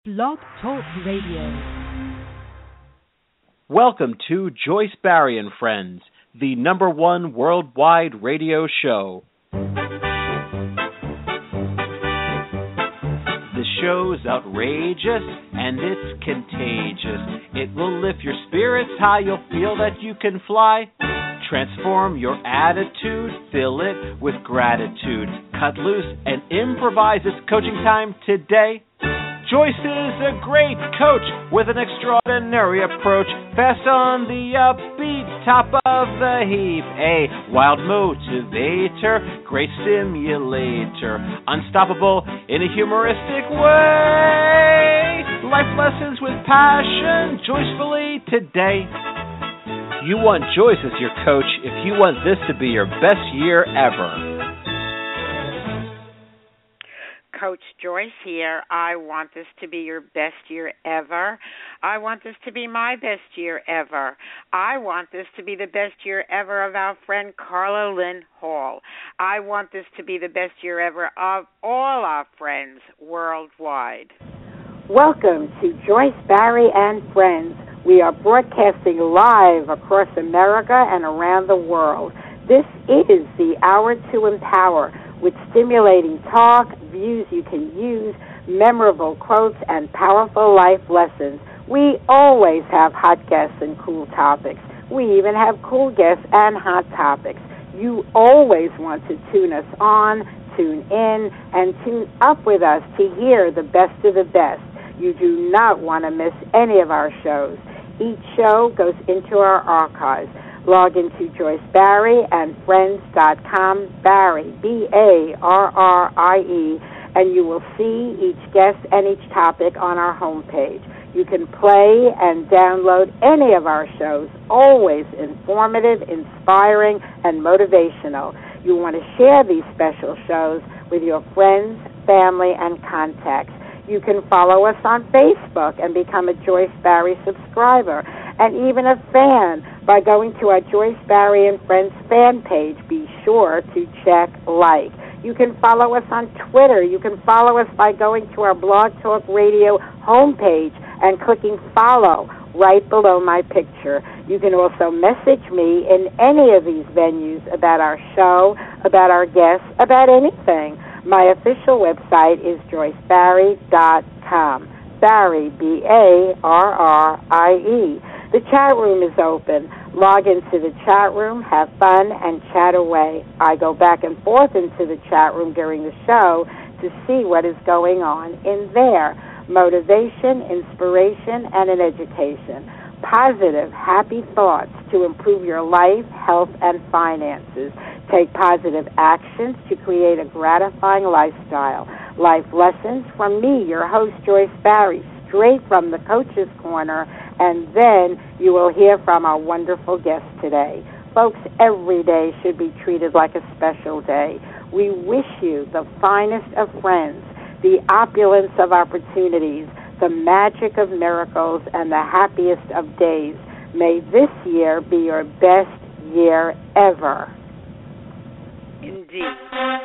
Blog Talk Radio. Welcome to Joyce Barrie and Friends, the #1 worldwide radio show. The show's outrageous and it's contagious. It will lift your spirits high, you'll feel that you can fly. Transform your attitude, fill it with gratitude. Cut loose and improvise. It's coaching time today. Joyce is a great coach with an extraordinary approach. Fast on the upbeat, top of the heap. A wild motivator, great stimulator. Unstoppable in a humoristic way. Life lessons with passion, joyfully today. You want Joyce as your coach if you want this to be your best year ever. Coach Joyce here. I want this to be your best year ever. I want this to be my best year ever. I want this to be the best year ever of our friend Carla Lynn Hall. I want this to be the best year ever of all our friends worldwide. Welcome to Joyce Barrie and Friends. We are broadcasting live across America and around the world. This is the Hour to Empower, with stimulating talk, views you can use, memorable quotes, and powerful life lessons. We always have hot guests and cool topics. We even have cool guests and hot topics. You always want to tune us on, tune in, and tune up with us to hear the best of the best. You do not want to miss any of our shows. Each show goes into our archives. Log into JoyceBarrieandFriends.com, Barrie, B-A-R-R-I-E, and you will see each guest and each topic on our homepage. You can play and download any of our shows, always informative, inspiring, and motivational. You want to share these special shows with your friends, family, and contacts. You can follow us on Facebook and become a Joyce Barrie subscriber, and even a fan by going to our Joyce Barrie and Friends fan page. Be sure to check like. You can follow us on Twitter. You can follow us by going to our Blog Talk Radio homepage and clicking follow right below my picture. You can also message me in any of these venues about our show, about our guests, about anything. My official website is JoyceBarrie.com. Barrie, B-A-R-R-I-E. The chat room is open. Log into the chat room, have fun, and chat away. I go back and forth into the chat room during the show to see what is going on in there. Motivation, inspiration, and an education. Positive, happy thoughts to improve your life, health, and finances. Take positive actions to create a gratifying lifestyle. Life lessons from me, your host, Joyce Barrie, straight from the Coach's Corner, and then you will hear from our wonderful guest today. Folks, every day should be treated like a special day. We wish you the finest of friends, the opulence of opportunities, the magic of miracles, and the happiest of days. May this year be your best year ever. Indeed.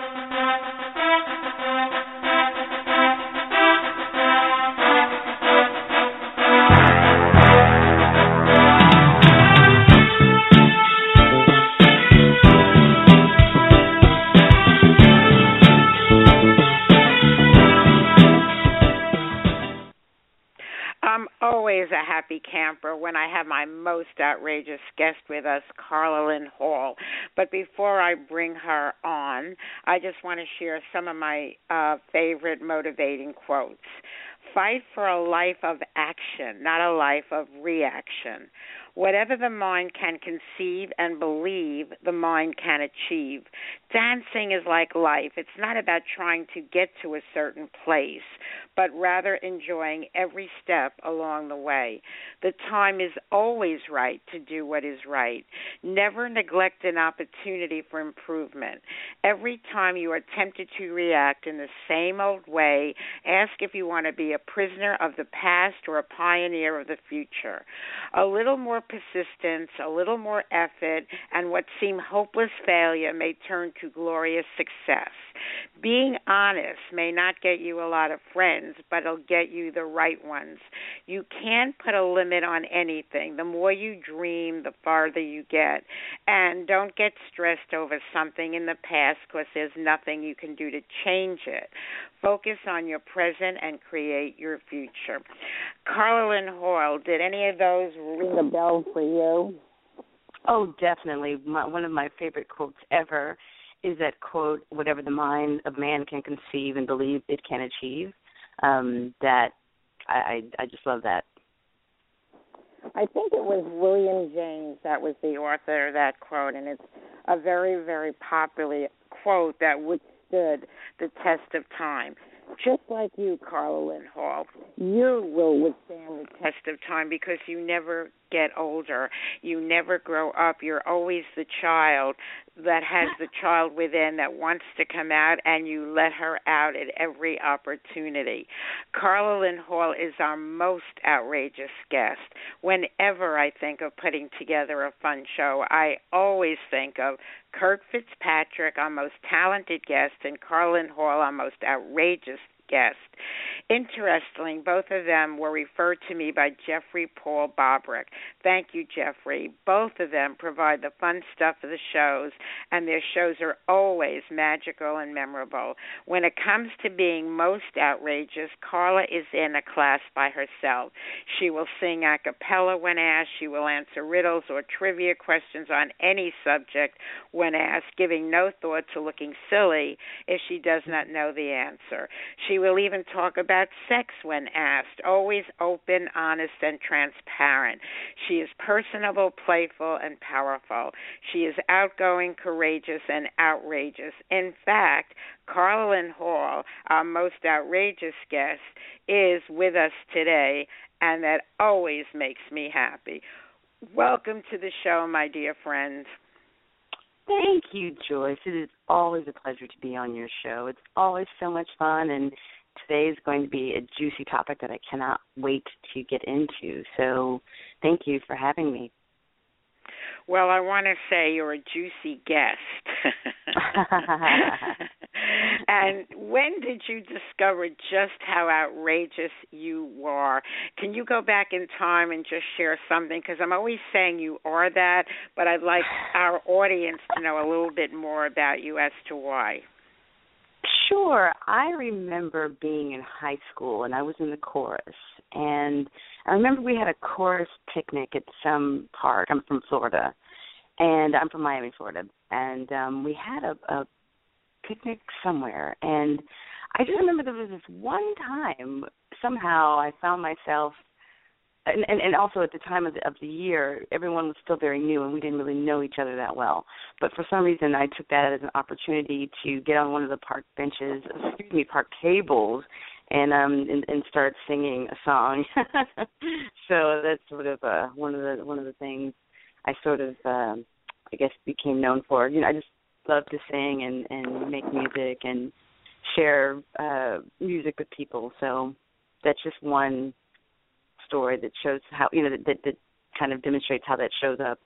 I'm always a happy camper when I have my most outrageous guest with us, Carla Lynn Hall. But before I bring her on, I just want to share some of my favorite motivating quotes. Fight for a life of action, not a life of reaction. Whatever the mind can conceive and believe, the mind can achieve. Dancing is like life. It's not about trying to get to a certain place, but rather enjoying every step along the way. The time is always right to do what is right. Never neglect an opportunity for improvement. Every time you are tempted to react in the same old way, ask if you want to be a prisoner of the past or a pioneer of the future. A little more persistence, a little more effort, and what seemed hopeless failure may turn to glorious success. Being honest may not get you a lot of friends, but it'll get you the right ones. You can't put a limit on anything. The more you dream, the farther you get. And don't get stressed over something in the past because there's nothing you can do to change it. Focus on your present and create your future. Carla Lynn Hoyle, did any of those ring a bell for you? Oh, definitely. One of my favorite quotes ever is that quote, whatever the mind of man can conceive and believe it can achieve. That I just love that. I think it was William James that was the author of that quote, and it's a very, very popular quote that withstood the test of time. Just like you, Carla Lynn Hoyle, you will withstand the test of time because you never get older. You never grow up. You're always the child that has the child within that wants to come out, and you let her out at every opportunity. Carla Lynn Hoyle is our most outrageous guest. Whenever I think of putting together a fun show, I always think of Kirk Fitzpatrick, our most talented guest, and Carla Lynn Hoyle, our most outrageous guest. Interestingly, both of them were referred to me by Jeffrey Paul Bobrick. Thank you, Jeffrey. Both of them provide the fun stuff of the shows, and their shows are always magical and memorable. When it comes to being most outrageous, Carla is in a class by herself. She will sing a cappella when asked. She will answer riddles or trivia questions on any subject when asked, giving no thought to looking silly if she does not know the answer. She will even talk about sex when asked, always open, honest, and transparent. She is personable, playful, and powerful. She is outgoing, courageous, and outrageous. In fact, Carla Lynn Hoyle, our most outrageous guest, is with us today, and that always makes me happy. Welcome to the show, my dear friend. Thank you, Joyce. It is always a pleasure to be on your show. It's always so much fun, and today is going to be a juicy topic that I cannot wait to get into. So thank you for having me. Well, I want to say you're a juicy guest. And when did you discover just how outrageous you are? Can you go back in time and just share something? Because I'm always saying you are that, but I'd like our audience to know a little bit more about you as to why. Sure. I remember being in high school, and I was in the chorus. And I remember we had a chorus picnic at some park. I'm from Florida, and I'm from Miami, Florida. And we had a picnic somewhere. And I just remember there was this one time, somehow I found myself, and also at the time of the year, everyone was still very new, and we didn't really know each other that well. But for some reason, I took that as an opportunity to get on one of the park tables, and start singing a song. So that's sort of one of the things I sort of I guess became known for. You know, I just love to sing and make music and share music with people. So that's just one story that shows how, you know, that kind of demonstrates how that shows up.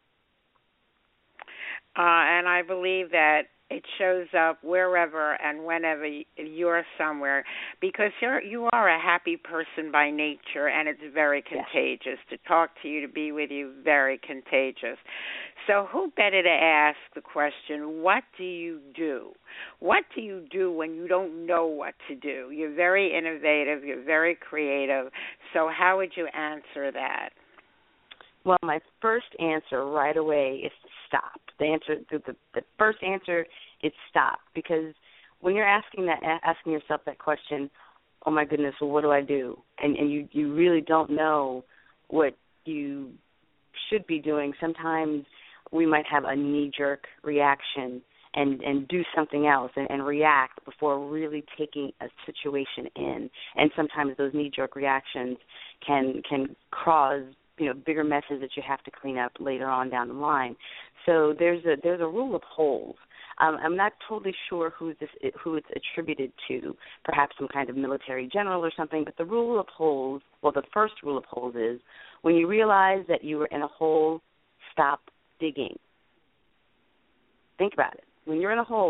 And I believe that it shows up wherever and whenever you're somewhere, because you are a happy person by nature, and it's very contagious. To talk to you, to be with you, very contagious. So who better to ask the question, what do you do? What do you do when you don't know what to do? You're very innovative. You're very creative. So how would you answer that? Well, my first answer right away is to stop. The first answer is stop, because when you're asking yourself that question, oh my goodness, well, what do I do? And you really don't know what you should be doing. Sometimes we might have a knee-jerk reaction and do something else and react before really taking a situation in. And sometimes those knee-jerk reactions can cause, you know, bigger messes that you have to clean up later on down the line. So there's a rule of holes. I'm not totally sure who it's attributed to, perhaps some kind of military general or something, but the rule of holes, well, the first rule of holes is when you realize that you are in a hole, stop digging. Think about it. When you're in a hole,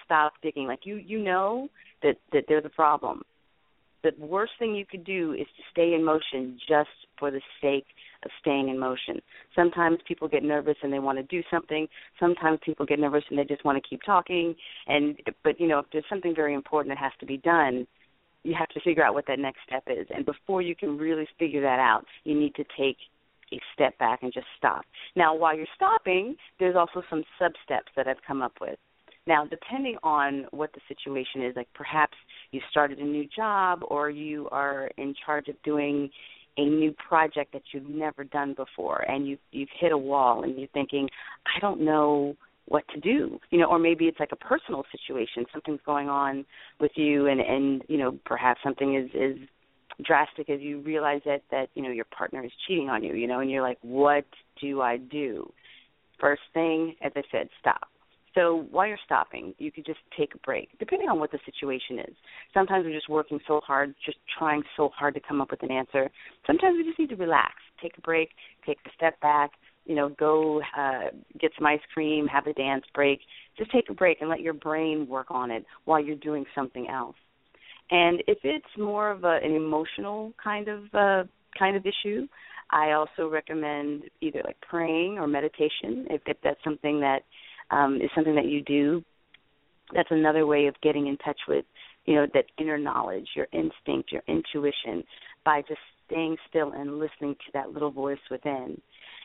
stop digging. Like you know that there's a problem. The worst thing you could do is to stay in motion just for the sake of staying in motion. Sometimes people get nervous and they want to do something. Sometimes people get nervous and they just want to keep talking. But if there's something very important that has to be done, you have to figure out what that next step is. And before you can really figure that out, you need to take a step back and just stop. Now, while you're stopping, there's also some sub-steps that I've come up with. Now, depending on what the situation is, like perhaps you started a new job or you are in charge of doing a new project that you've never done before, and you've hit a wall and you're thinking, I don't know what to do, or maybe it's like a personal situation, something's going on with you, and perhaps something is drastic as you realize that your partner is cheating on you, and you're like, what do I do? First thing, as I said, stop. So while you're stopping, you could just take a break, depending on what the situation is. Sometimes we're just working so hard, just trying so hard to come up with an answer. Sometimes we just need to relax, take a break, take a step back, go get some ice cream, have a dance break. Just take a break and let your brain work on it while you're doing something else. And if it's more of an emotional kind of issue, I also recommend either like praying or meditation if that's something that is something that you do. That's another way of getting in touch with, that inner knowledge, your instinct, your intuition, by just staying still and listening to that little voice within.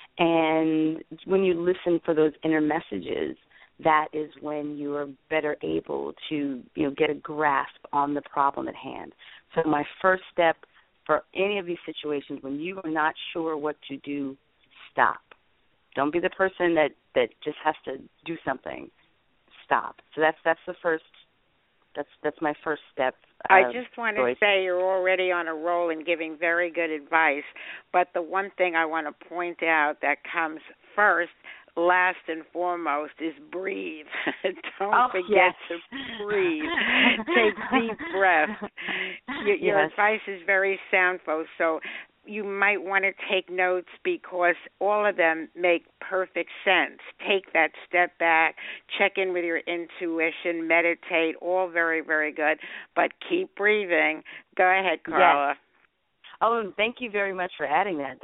And when you listen for those inner messages, that is when you are better able to, get a grasp on the problem at hand. So my first step for any of these situations, when you are not sure what to do, stop. Don't be the person that just has to do something. Stop. So that's the first. That's my first step. I just want to say you're already on a roll and giving very good advice. But the one thing I want to point out that comes first, last and foremost, is breathe. Don't forget to breathe. Take deep breaths. Your advice is very sound, folks. So you might want to take notes because all of them make perfect sense. Take that step back, check in with your intuition, meditate, all very, very good. But keep breathing. Go ahead, Carla. Yes. Oh, thank you very much for adding that.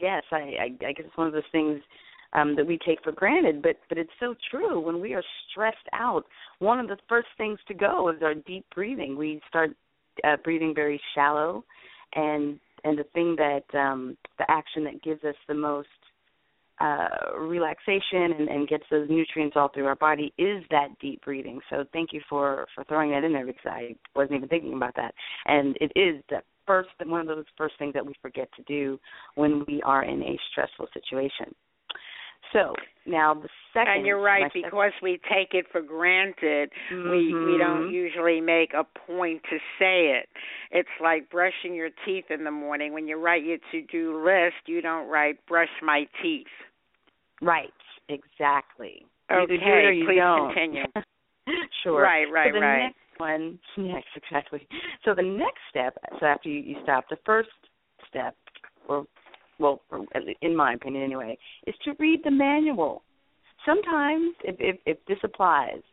I guess it's one of those things that we take for granted, but it's so true. When we are stressed out, one of the first things to go is our deep breathing. We start breathing very shallow, and the thing that the action that gives us the most relaxation and gets those nutrients all through our body is that deep breathing. So thank you for throwing that in there, because I wasn't even thinking about that. And it is one of those first things that we forget to do when we are in a stressful situation. So now the second. And you're right, because we take it for granted. Mm-hmm. We don't usually make a point to say it. It's like brushing your teeth in the morning. When you write your to-do list, you don't write brush my teeth. Right, exactly. Okay, you do it or you please don't. Continue. Sure. Right. So the next one, yes, exactly. So the next step, so after you stop, the first step, in my opinion anyway, is to read the manual. Sometimes, if this applies,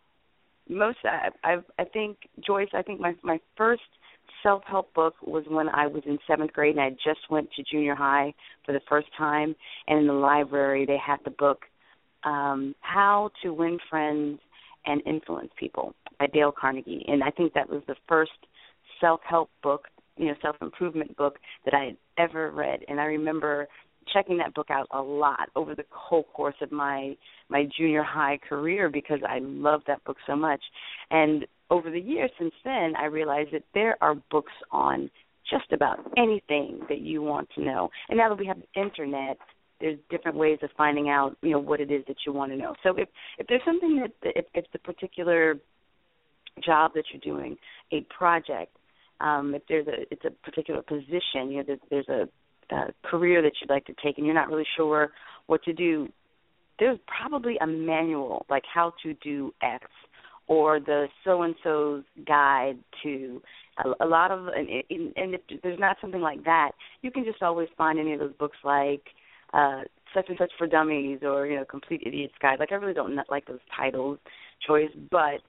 I think, Joyce, my first self-help book was when I was in 7th grade, and I just went to junior high for the first time, and in the library they had the book How to Win Friends and Influence People by Dale Carnegie, and I think that was the first self-help book, self-improvement book that I had ever read. And I remember checking that book out a lot over the whole course of my junior high career, because I loved that book so much. And over the years since then, I realized that there are books on just about anything that you want to know. And now that we have the Internet, there's different ways of finding out, what it is that you want to know. So if there's something if the particular job that you're doing, a project, if it's a particular position, there's a career that you'd like to take and you're not really sure what to do, there's probably a manual, like How to Do X, or the so-and-so's guide to a lot of, and if there's not something like that, you can just always find any of those books like Such and Such for Dummies, or, Complete Idiot's Guide. Like, I really don't like those titles, Joyce, but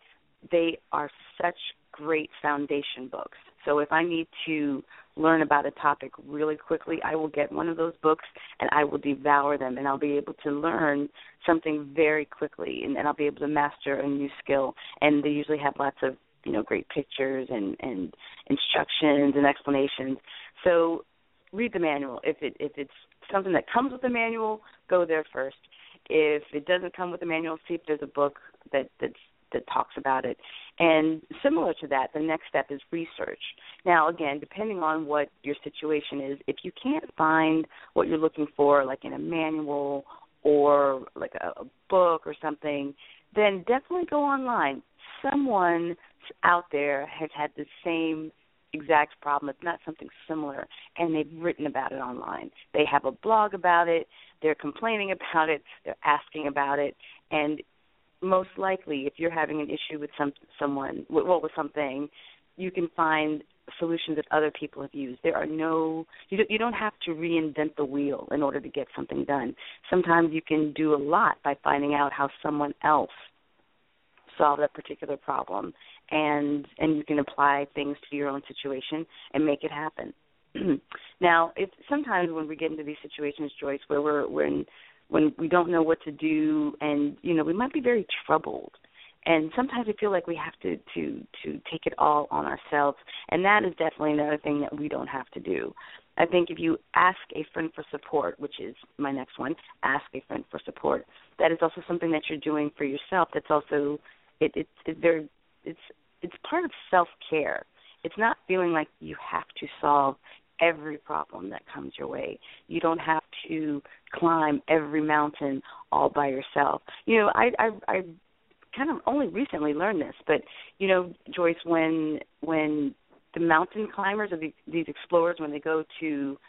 they are such great foundation books. So if I need to learn about a topic really quickly, I will get one of those books and I will devour them, and I'll be able to learn something very quickly, and I'll be able to master a new skill. And they usually have lots of, great pictures and instructions and explanations. So read the manual. If it's something that comes with the manual, go there first. If it doesn't come with the manual, see if there's a book that talks about it. And similar to that, the next step is research. Now, again, depending on what your situation is, if you can't find what you're looking for, like in a manual or like a book or something, then definitely go online. Someone out there has had the same exact problem, if not something similar, and they've written about it online. They have a blog about it, they're complaining about it, they're asking about it, and most likely, if you're having an issue with with something, you can find solutions that other people have used. There are you don't have to reinvent the wheel in order to get something done. Sometimes you can do a lot by finding out how someone else solved that particular problem, and you can apply things to your own situation and make it happen. Now, sometimes when we get into these situations, Joyce, where when we don't know what to do, and we might be very troubled, and sometimes we feel like we have to take it all on ourselves, and that is definitely another thing that we don't have to do. I think if you ask a friend for support, which is my next one, ask a friend for support, that is also something that you're doing for yourself. That's also it's part of self-care. It's not feeling like you have to solve every problem that comes your way. You don't have to climb every mountain all by yourself. I kind of only recently learned this, but Joyce, when the mountain climbers or these explorers, when they go to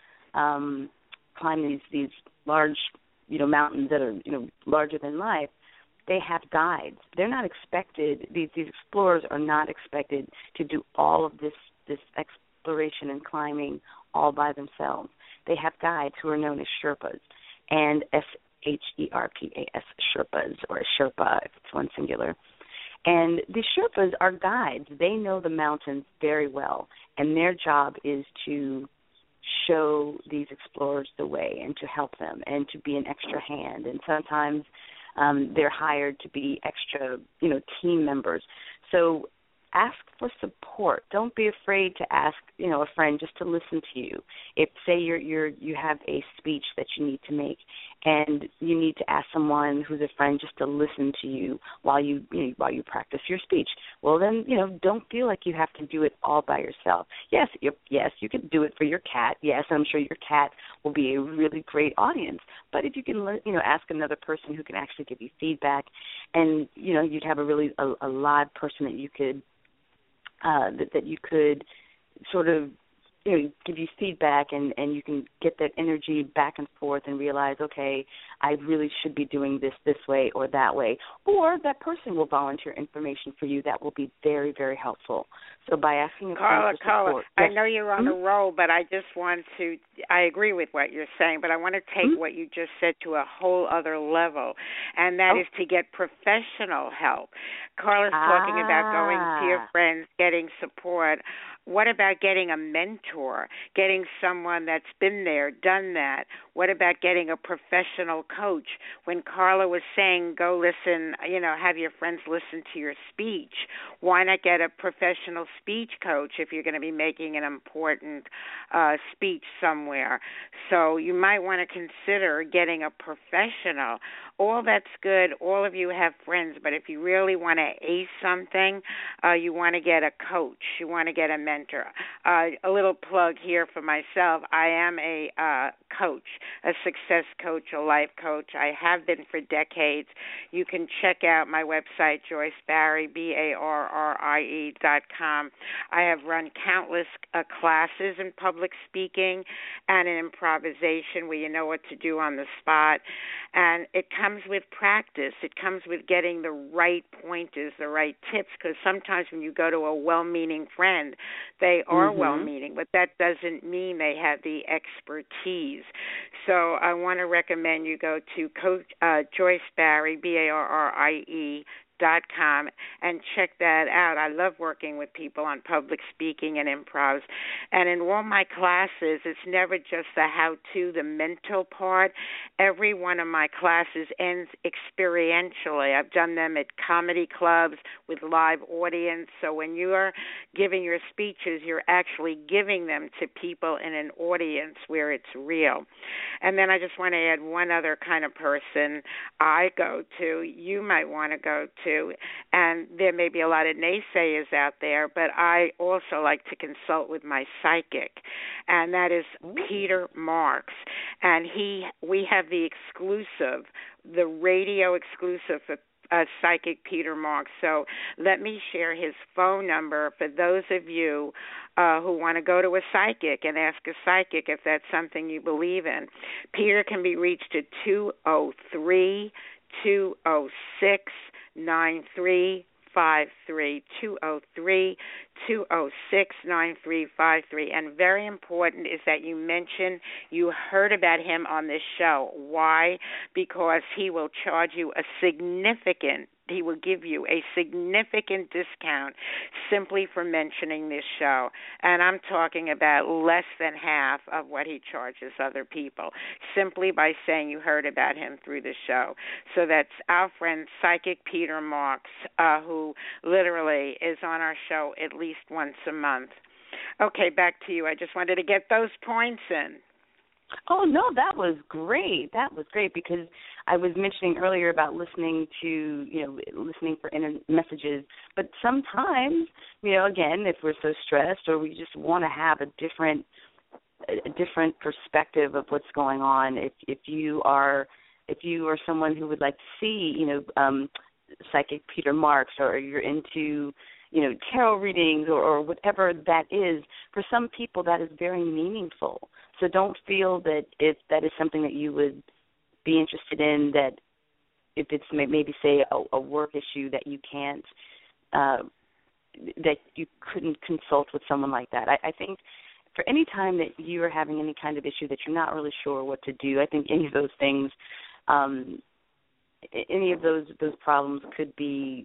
climb these large mountains that are larger than life, they have guides. They're not expected. These explorers are not expected to do all of this exploration and climbing all by themselves. They have guides who are known as Sherpas, and SHERPAS, Sherpas, or a Sherpa if it's one singular. And the Sherpas are guides. They know the mountains very well, and their job is to show these explorers the way and to help them and to be an extra hand. And sometimes they're hired to be extra, team members. So ask for support. Don't be afraid to ask, a friend just to listen to you. If say you have a speech that you need to make, and you need to ask someone who's a friend just to listen to you while you practice your speech. Well, then don't feel like you have to do it all by yourself. Yes, you can do it for your cat. Yes, I'm sure your cat will be a really great audience. But if you can ask another person who can actually give you feedback, and you'd have a live person that you could that you could sort of give you feedback, and you can get that energy back and forth and realize, okay, I really should be doing this way or that way. Or that person will volunteer information for you that will be very, very helpful. So by asking Carla, support, I know you're on a roll, but I just want to, I agree with what you're saying, but I want to take what you just said to a whole other level, and that is to get professional help. Carla's talking about going to your friends, getting support. What about getting a mentor, getting someone that's been there, done that? What about getting a professional coach? When Carla was saying go listen, have your friends listen to your speech, why not get a professional speech coach if you're going to be making an important speech somewhere? So you might want to consider getting a professional. All that's good. All of you have friends, but if you really want to ace something, you want to get a coach. You want to get a mentor. A little plug here for myself. I am a coach, a success coach, a life coach. I have been for decades. You can check out my website, Joyce Barrie, BARRIE.com. I have run countless classes in public speaking and in improvisation where you know what to do on the spot. And it comes with practice. It comes with getting the right pointers, the right tips, because sometimes when you go to a well-meaning friend, they are well-meaning, but that doesn't mean they have the expertise. So I want to recommend you go to Coach Joyce Barrie, BARRIE PeterMarks.com and check that out. I love working with people on public speaking and improvs. And in all my classes, it's never just the how-to, the mental part. Every one of my classes ends experientially. I've done them at comedy clubs with live audience. So when you are giving your speeches, you're actually giving them to people in an audience where it's real. And then I just want to add one other kind of person I go to, you might want to go to, and there may be a lot of naysayers out there, but I also like to consult with my psychic, and that is Peter Marks. And we have the exclusive, the radio exclusive for psychic Peter Marks. So let me share his phone number for those of you who want to go to a psychic and ask a psychic if that's something you believe in. Peter can be reached at 203-206-9353, 203-206-9353. And very important is that you mention you heard about him on this show. Why? Because he will charge you he will give you a significant discount simply for mentioning this show. And I'm talking about less than half of what he charges other people, simply by saying you heard about him through the show. So that's our friend Psychic Peter Marks, who literally is on our show at least once a month. Okay, back to you. I just wanted to get those points in. Oh, no, that was great. That was great because I was mentioning earlier about listening for inner messages. But sometimes, again, if we're so stressed or we just want to have a different perspective of what's going on, if you are someone who would like to see, Psychic Peter Marks, or you're into tarot readings or whatever that is, for some people that is very meaningful. So don't feel that if that is something that you would be interested in, that if it's maybe, say, a work issue that you can't, that you couldn't consult with someone like that. I think for any time that you are having any kind of issue that you're not really sure what to do, I think any of those things, any of those problems could be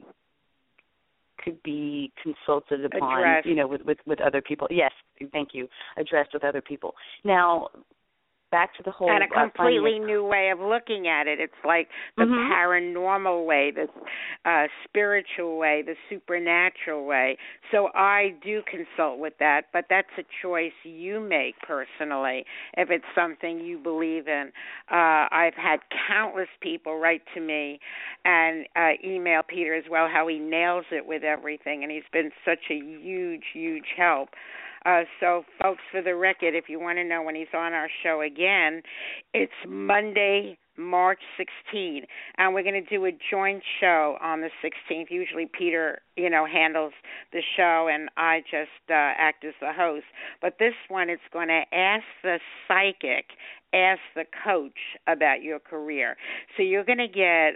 consulted upon, addressed. with other people. Yes, thank you. Addressed with other people. Now, back to the whole... And a completely new way of looking at it. It's like the paranormal way, the spiritual way, the supernatural way. So I do consult with that, but that's a choice you make personally if it's something you believe in. I've had countless people write to me and email Peter as well how he nails it with everything, and he's been such a huge, huge help. So, folks, for the record, if you want to know when he's on our show again, it's Monday, March 16th, and we're going to do a joint show on the 16th. Usually Peter, handles the show, and I just act as the host. But this one, it's going to ask the psychic, ask the coach about your career. So you're going to get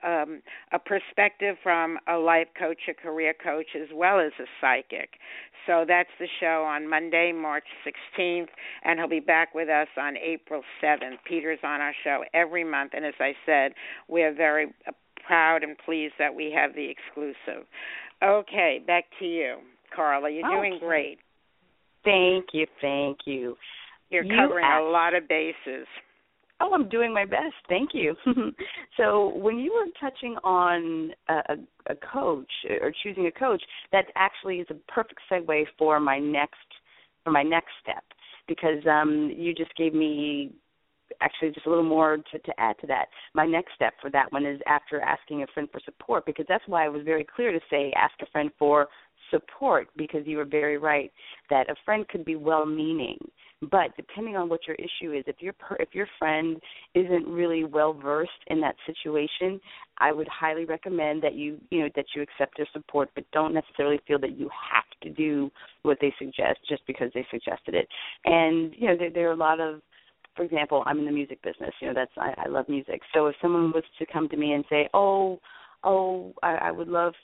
a perspective from a life coach, a career coach, as well as a psychic. So that's the show on Monday, March 16th, and he'll be back with us on April 7th. Peter's on our show every month, and as I said, we're very proud and pleased that we have the exclusive. Okay, back to you, Carla. You're doing great. Thank you. You're covering a lot of bases. Oh, I'm doing my best. Thank you. So when you were touching on a coach or choosing a coach, that actually is a perfect segue for my next step, because you just gave me actually just a little more to add to that. My next step for that one is after asking a friend for support, because that's why I was very clear to say ask a friend for support, because you were very right that a friend could be well-meaning, but depending on what your issue is, if your friend isn't really well-versed in that situation, I would highly recommend that you accept their support, but don't necessarily feel that you have to do what they suggest just because they suggested it. And there are a lot of, for example, I'm in the music business. I love music. So if someone was to come to me and say, I would love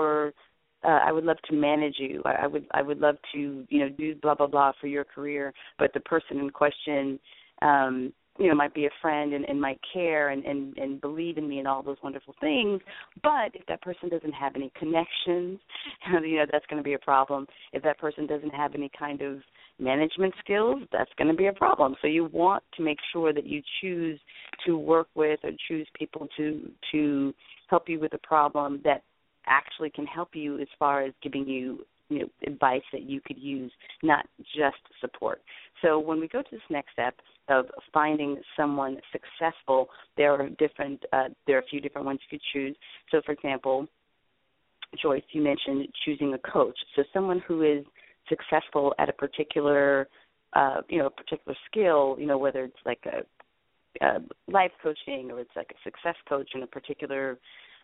to manage you. I would love to, do blah, blah, blah for your career. But the person in question might be a friend and might care and believe in me and all those wonderful things. But if that person doesn't have any connections, that's going to be a problem. If that person doesn't have any kind of management skills, that's going to be a problem. So you want to make sure that you choose to work with or choose people to help you with a problem that actually can help you as far as giving you advice that you could use, not just support. So when we go to this next step of finding someone successful, there are a few different ones you could choose. So, for example, Joyce, you mentioned choosing a coach. So someone who is successful at a particular, particular skill, whether it's like a life coaching or it's like a success coach in a particular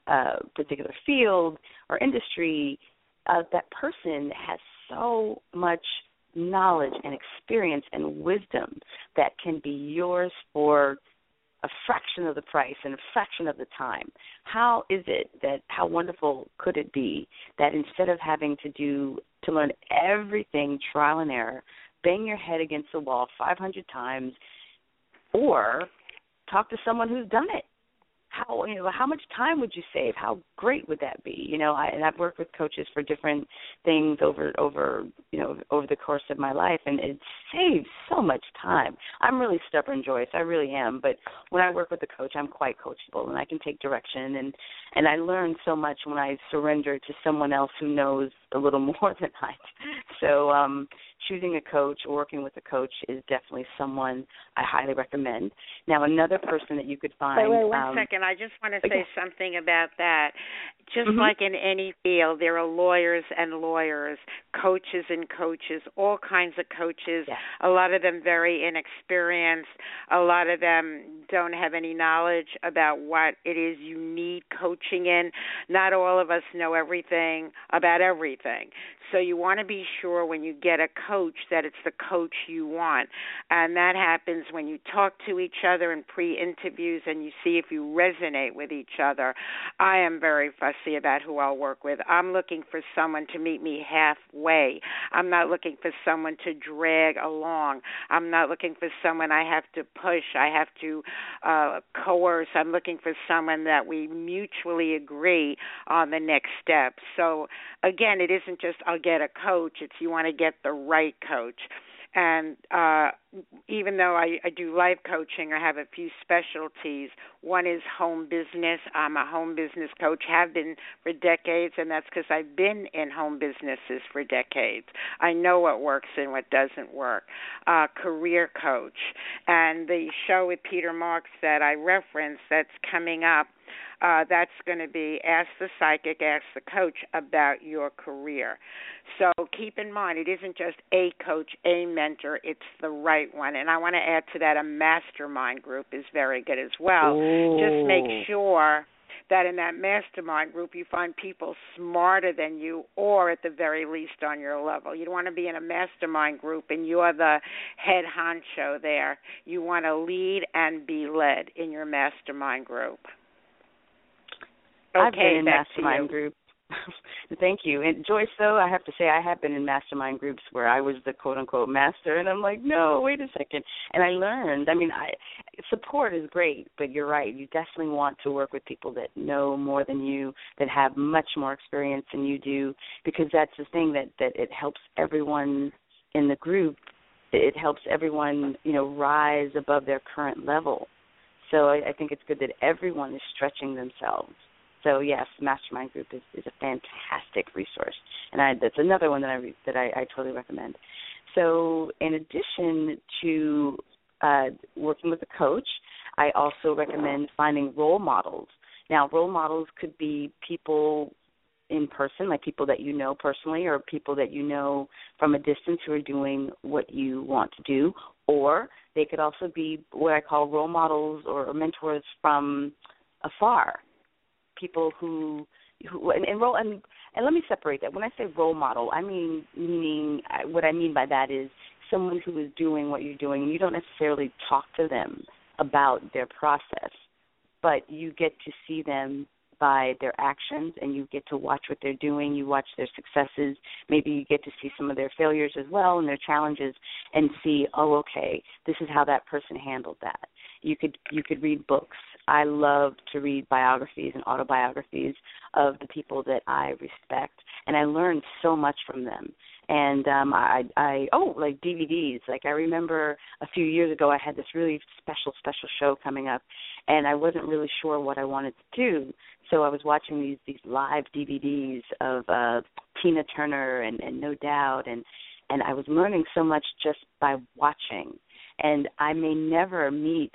field or industry. That person has so much knowledge and experience and wisdom that can be yours for a fraction of the price and a fraction of the time. How wonderful could it be that instead of having to learn everything trial and error, bang your head against the wall 500 times, or talk to someone who's done it? How much time would you save? How great would that be? And I've worked with coaches for different things over the course of my life, and it saves so much time. I'm really stubborn, Joyce. I really am. But when I work with a coach, I'm quite coachable, and I can take direction, and I learn so much when I surrender to someone else who knows a little more than I do. So choosing a coach or working with a coach is definitely someone I highly recommend. Now, another person that you could find. Wait, one second. I just want to say something about that. Just like in any field, there are lawyers and lawyers, coaches and coaches, all kinds of coaches. Yes. A lot of them very inexperienced. A lot of them don't have any knowledge about what it is you need coaching in. Not all of us know everything about everything. So you want to be sure when you get a coach that it's the coach you want. And that happens when you talk to each other in pre-interviews and you see if you resonate with each other. I am very fussy about who I'll work with. I'm looking for someone to meet me halfway. I'm not looking for someone to drag along. I'm not looking for someone I have to push. I have to coerce. I'm looking for someone that we mutually agree on the next step. So, again, it isn't just I'll get a coach. It's you want to get the right coach. And even though I do life coaching, I have a few specialties. One is home business. I'm a home business coach, have been for decades, and that's because I've been in home businesses for decades. I know what works and what doesn't work. Career coach. And the show with Peter Marks that I referenced that's coming up, that's going to be Ask the Psychic, Ask the Coach about your career. So keep in mind, it isn't just a coach, a mentor, it's the right one. And I want to add to that a mastermind group is very good as well. Ooh. Just make sure that in that mastermind group you find people smarter than you or at the very least on your level. You don't want to be in a mastermind group and you're the head honcho there. You want to lead and be led in your mastermind group. I've been in mastermind groups. Thank you. And Joyce, though, I have to say I have been in mastermind groups where I was the quote-unquote master, and I'm like, no, wait a second. And I learned. Support is great, but you're right. You definitely want to work with people that know more than you, that have much more experience than you do, because that's the thing that it helps everyone in the group. It helps everyone, rise above their current level. So I think it's good that everyone is stretching themselves. So yes, Mastermind Group is a fantastic resource, and that's another one that I totally recommend. So in addition to working with a coach, I also recommend finding role models. Now, role models could be people in person, like people that you know personally, or people that you know from a distance who are doing what you want to do, or they could also be what I call role models or mentors from afar. People who and let me separate that. When I say role model, what I mean by that is someone who is doing what you're doing, and you don't necessarily talk to them about their process, but you get to see them by their actions, and you get to watch what they're doing. You watch their successes. Maybe you get to see some of their failures as well and their challenges, and see, oh, okay, this is how that person handled that. You could read books. I love to read biographies and autobiographies of the people that I respect, and I learn so much from them. And like DVDs. Like I remember a few years ago I had this really special show coming up, and I wasn't really sure what I wanted to do. So I was watching these live DVDs of Tina Turner and No Doubt, and I was learning so much just by watching. And I may never meet,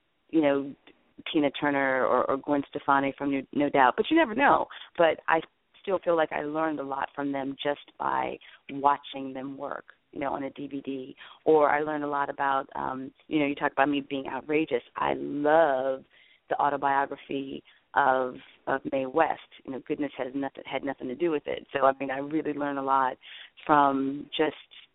Tina Turner or Gwen Stefani from No Doubt, but you never know. But I still feel like I learned a lot from them just by watching them work, on a DVD. Or I learned a lot about, you talk about me being outrageous. I love the autobiography of Mae West. Goodness had nothing to do with it. So, I really learned a lot from just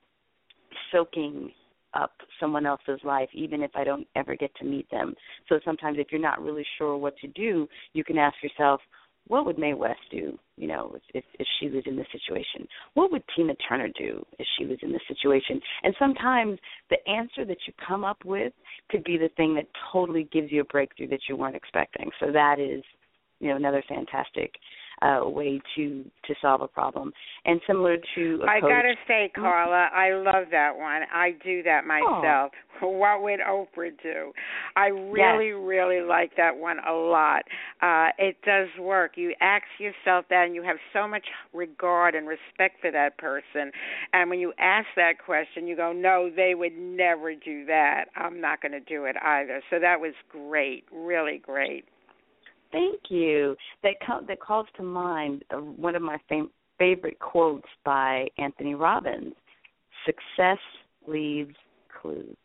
soaking up someone else's life, even if I don't ever get to meet them. So sometimes if you're not really sure what to do, you can ask yourself, what would Mae West do, if she was in this situation? What would Tina Turner do if she was in this situation? And sometimes the answer that you come up with could be the thing that totally gives you a breakthrough that you weren't expecting. So that is, another fantastic way to solve a problem. And similar to a I coach, got to say, Carla, I love that one. I do that myself. Oh. What would Oprah do? I really like that one a lot. It does work. You ask yourself that, and you have so much regard and respect for that person. And when you ask that question, you go, no, they would never do that. I'm not going to do it either. So that was great, really great. Thank you. That calls to mind one of my favorite quotes by Anthony Robbins: "Success leaves clues."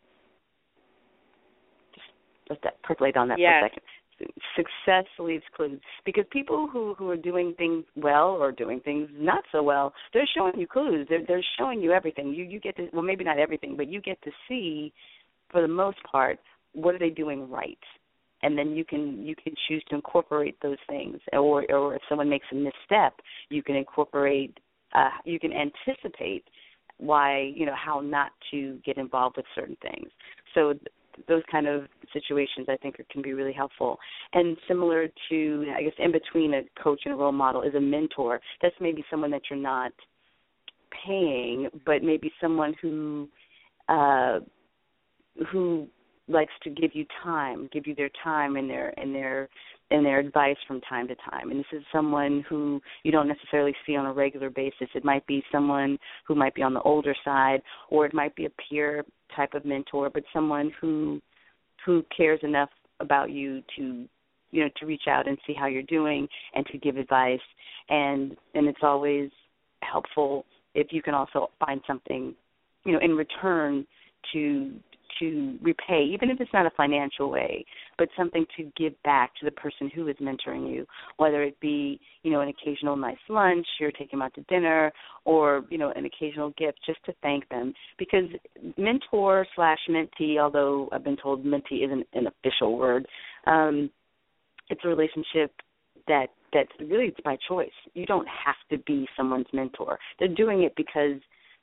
Just let that percolate on that for a second. Success leaves clues, because people who are doing things well or doing things not so well, they're showing you clues. They're showing you everything. You get to, well, maybe not everything, but you get to see, for the most part, what are they doing right. And then you can choose to incorporate those things, or if someone makes a misstep, you can incorporate, you can anticipate why, how not to get involved with certain things. So those kind of situations, I think, can be really helpful. And similar to, I guess, in between a coach and a role model is a mentor. That's maybe someone that you're not paying, but maybe someone who likes to give you their time and their advice from time to time. And this is someone who you don't necessarily see on a regular basis. It might be someone who might be on the older side, or it might be a peer type of mentor, but someone who cares enough about you to reach out and see how you're doing and to give advice. And it's always helpful if you can also find something, in return to repay, even if it's not a financial way, but something to give back to the person who is mentoring you, whether it be, an occasional nice lunch, or take them out to dinner, or, an occasional gift just to thank them. Because mentor/mentee, although I've been told mentee isn't an official word, it's a relationship that's really, it's by choice. You don't have to be someone's mentor. They're doing it because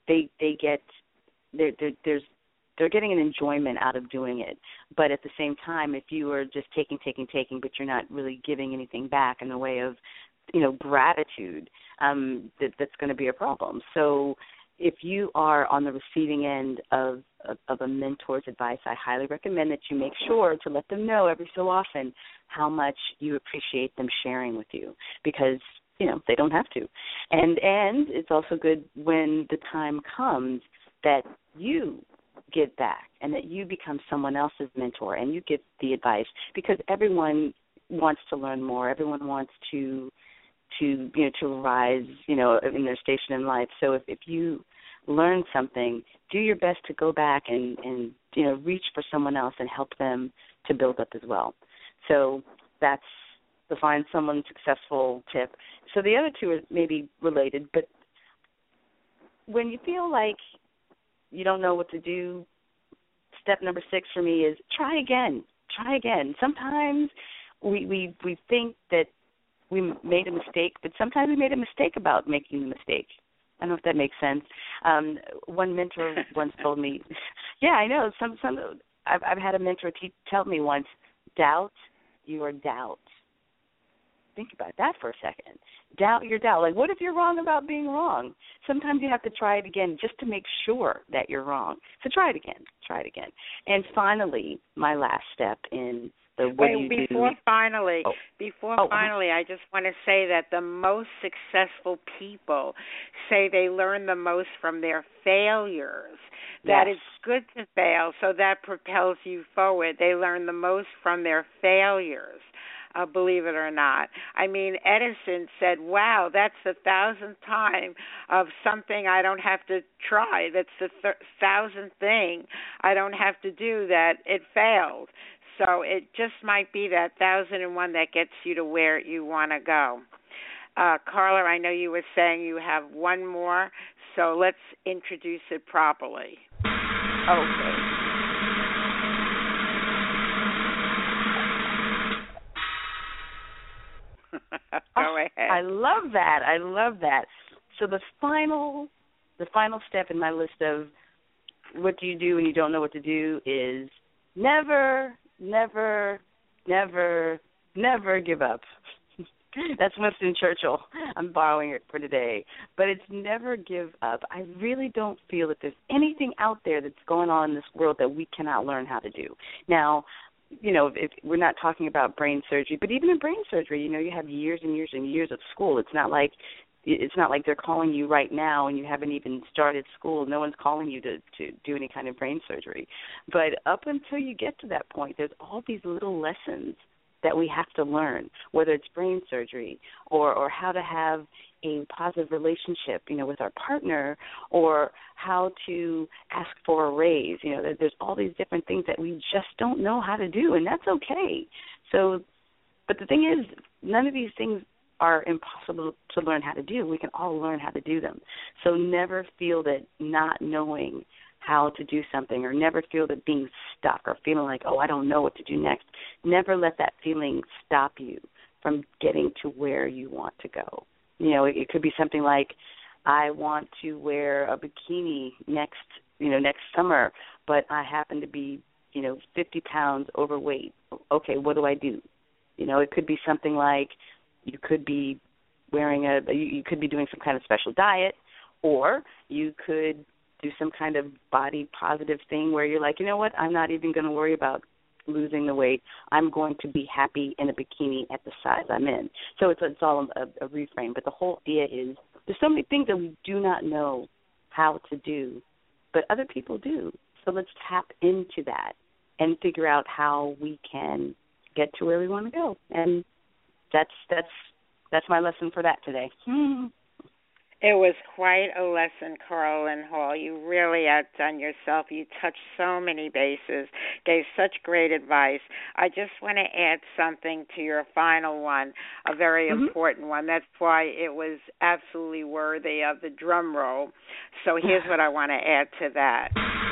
they're getting an enjoyment out of doing it. But at the same time, if you are just taking, but you're not really giving anything back in the way of, gratitude, that's going to be a problem. So if you are on the receiving end of a mentor's advice, I highly recommend that you make sure to let them know every so often how much you appreciate them sharing with you, because they don't have to. And it's also good when the time comes that you give back and that you become someone else's mentor and you give the advice, because everyone wants to learn more. Everyone wants to rise, in their station in life. So if you learn something, do your best to go back and reach for someone else and help them to build up as well. So that's the find someone successful tip. So the other two are maybe related, but when you feel like you don't know what to do, step number 6 for me is try again. Sometimes we think that we made a mistake, but sometimes we made a mistake about making the mistake. I don't know if that makes sense. One mentor once told me, yeah, I know. I've had a mentor tell me once, doubt your doubt. Think about that for a second. Doubt your doubt. Like, what if you're wrong about being wrong? Sometimes you have to try it again just to make sure that you're wrong. So try it again. Try it again. And finally, my last step in the what do you do? Before finally, I just want to say that the most successful people say they learn the most from their failures. That it's good to fail, so that propels you forward. They learn the most from their failures. Believe it or not. I mean, Edison said, wow, that's the 1,000th time of something I don't have to try. That's the 1,000th thing I don't have to do that it failed. So it just might be that 1,001 that gets you to where you want to go. Carla, I know you were saying you have one more, so let's introduce it properly. Okay. Go ahead. I love that. So the final step in my list of what do you do when you don't know what to do is never give up. That's Winston Churchill. I'm borrowing it for today. But it's never give up. I really don't feel that there's anything out there that's going on in this world that we cannot learn how to do. Now, if we're not talking about brain surgery, but even in brain surgery, you have years and years and years of school. It's not like they're calling you right now and you haven't even started school. No one's calling you to do any kind of brain surgery. But up until you get to that point, there's all these little lessons that we have to learn, whether it's brain surgery or how to have a positive relationship, with our partner, or how to ask for a raise. There's all these different things that we just don't know how to do, and that's okay. So, but the thing is, none of these things are impossible to learn how to do. We can all learn how to do them. So never feel that not knowing how to do something, or never feel that being stuck or feeling like, I don't know what to do next. Never let that feeling stop you from getting to where you want to go. It could be something like, I want to wear a bikini next summer, but I happen to be, 50 pounds overweight. Okay, what do I do? It could be something like you could be you could be doing some kind of special diet, or you could do some kind of body positive thing where you're like, I'm not even going to worry about losing the weight. I'm going to be happy in a bikini at the size I'm in. So it's all a reframe. But the whole idea is there's so many things that we do not know how to do, but other people do. So let's tap into that and figure out how we can get to where we want to go. And that's my lesson for that today. It was quite a lesson, Carolyn Hall. You really outdone yourself. You touched so many bases, gave such great advice. I just want to add something to your final one, a very important one. That's why it was absolutely worthy of the drum roll. So here's what I want to add to that.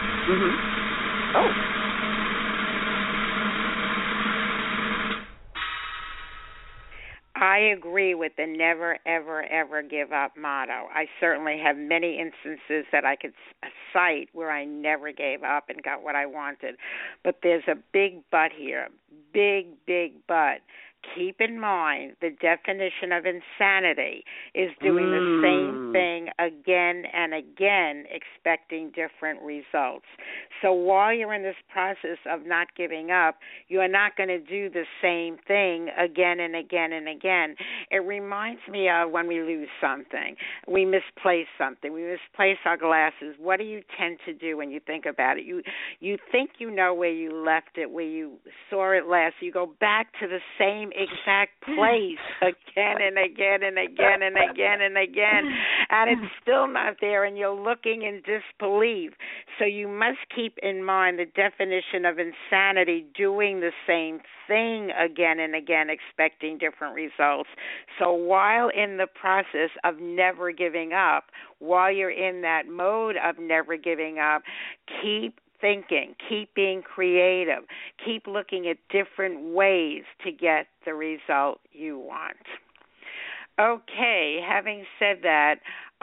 I agree with the never, ever, ever give up motto. I certainly have many instances that I could cite where I never gave up and got what I wanted. But there's a big but here, big but. Keep in mind the definition of insanity is doing the same thing again and again, expecting different results. So while you're in this process of not giving up, you are not going to do the same thing again and again and again. It reminds me of when we lose something. We misplace something. We misplace our glasses. What do you tend to do when you think about it? You think you know where you left it, where you saw it last. You go back to the same exact place again and again and again and again and again, and it's still not there, and you're looking in disbelief. So you must keep in mind the definition of insanity, doing the same thing again and again, expecting different results. So while in the process of never giving up, while you're in that mode of never giving up, keep thinking, keep being creative, keep looking at different ways to get the result you want. Okay, having said that,